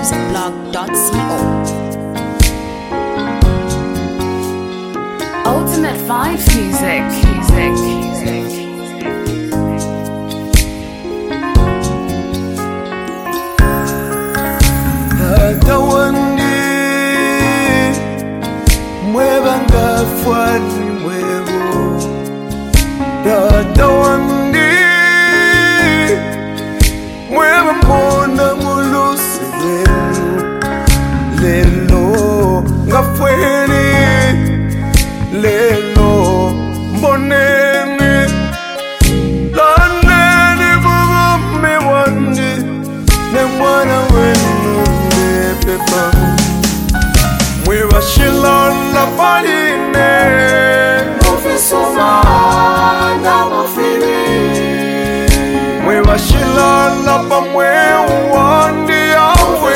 musicblog.co. Ultimate Vibes Music. Tawandi mueva ngafwani mwevo tawandi mueva mbona muluse lelo ngafweni lelo mboneni laneni vuvume wandi ne mwana wenu pepa mueva shilala paline mufisoma na mufiri mueva shilala pa mweu wandi awe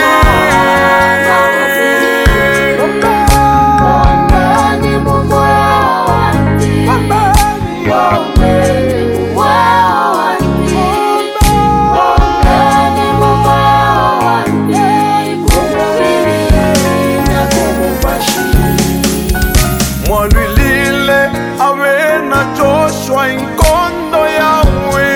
Mwalwilile avena Joshua inkondo yawe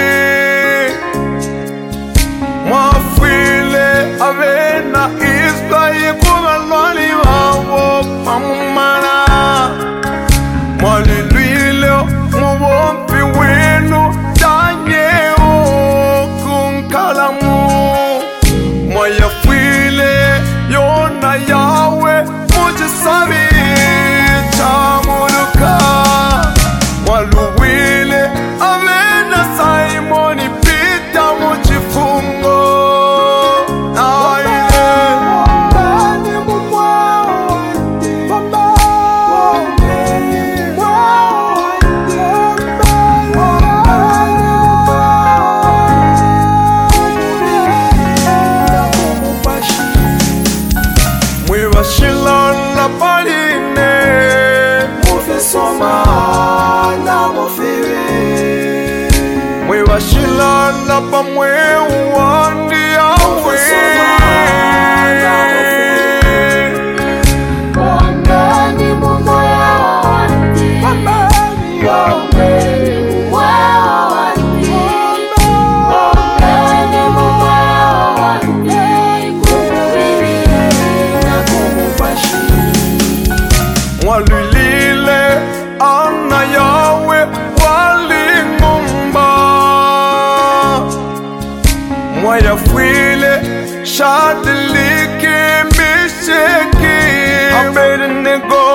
mwafwile avena Israeli kubalwali bawo pamumana mwalwilile mubompi wenu danyeo kunkalamu mwayafwile yona yawe mujisabi Mwaluwile avena Simoni Peter muchifungo Mueva shilala paline mufisoma na mufiri mueva shilala pa mweu wandi awe Mwalwilile ana yawe walingumba mwayafwile shadiliki misheki Abednego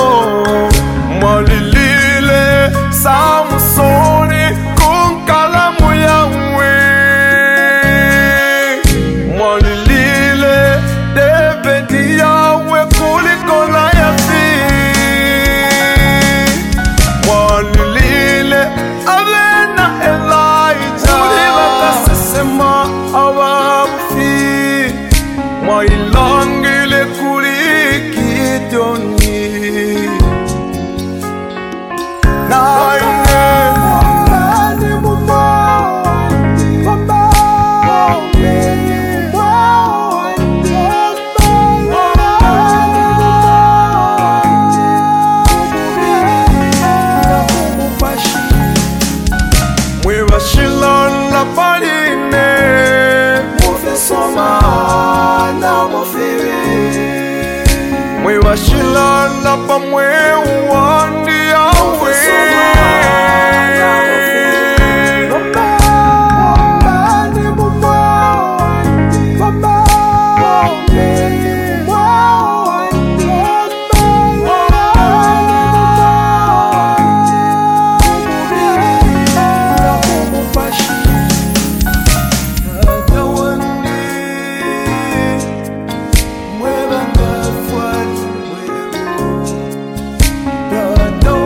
mwalilile Samsoni kunkalamu yawe mwalilile David yawe kuliko Goliathi Mwalilile avena Elijah Mulila kasesema awabufi Mwailangile kuli Gideoni Naine Mueva shilala paline mufisoma na mufiri mueva shilala pa mweu wandi awe Mueva ngafwani mwevu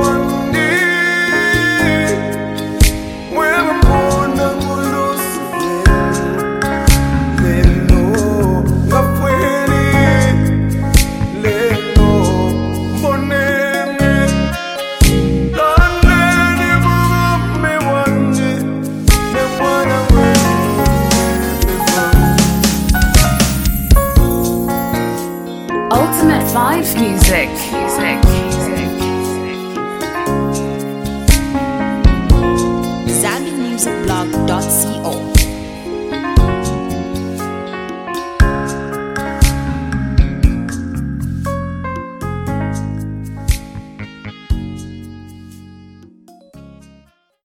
Vibes Music.